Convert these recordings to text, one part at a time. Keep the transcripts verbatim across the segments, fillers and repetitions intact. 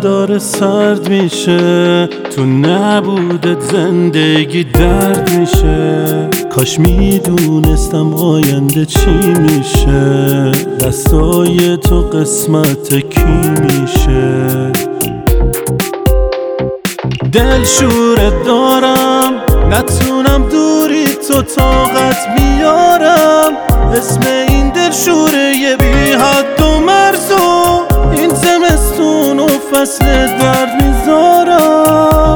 داره سرد میشه، تو نبودت زندگی درد میشه. کاش میدونستم آینده چی میشه، دستای تو قسمت کی میشه. دل شورت دارم، نتونم دوری تو طاقت بیارم. اسم این دل شوره یه بی حد و مرزو، این زمستون و فصل درد میذارم.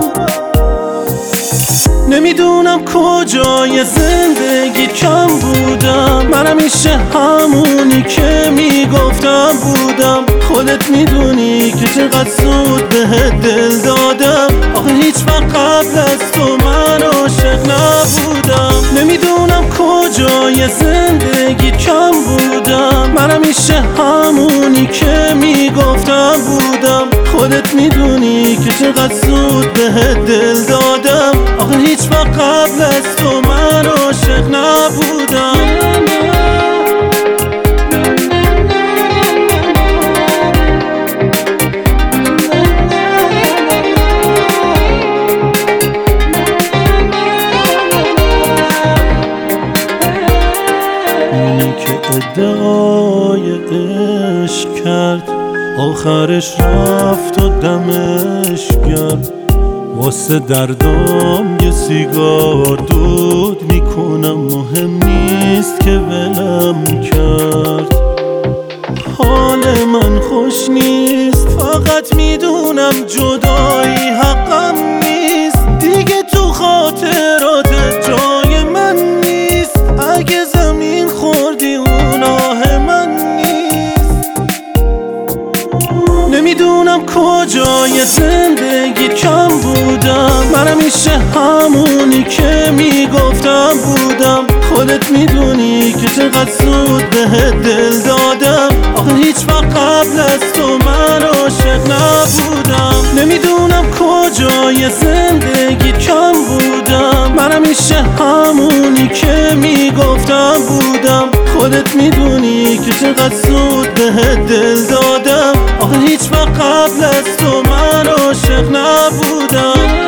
نمیدونم کجای زندگی کم بودم، من همیشه همونی که میگفتم بودم. خودت میدونی که چقدر زود بهت دل دادم، آخه هیچ وقت قبل از تو من عاشق نبودم. نمیدونم کجای زندگی کم بودم، من همیشه همونی که میگفتم بودم. خودت میدونی که چقدر زود بهت دل دادم، آخه هیچ وقت قبل از تو من عاشق نبودم. اونی که ادعای عشق کرد، آخرش رفت و دمش گرد. واسه دردام یه سیگار دود میکنم، مهم نیست که ولم کرد. حال من خوش نیست، فقط میدونم جدایی حقم نیست. دیگه تو خاطرات جای من نیست، اگه زمین خوردی اون آه من نیست. نمیدونم کجای زندگی کم بودم، من همیشه همونی که میگفتم بودم. خودت میدونی که چقدر زود بهت دل دادم، آخه هیچ وقت قبل از تو من عاشق نبودم. نمیدونم کجای زندگی کم بودم، من همیشه همونی که میگفتم بودم. خودت میدونی که چقدر زود بهت دل دادم، آخه هیچ وقت قبل از تو من عاشق نبودم.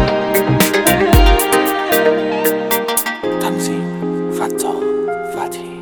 تنظیم فتاح فتحی.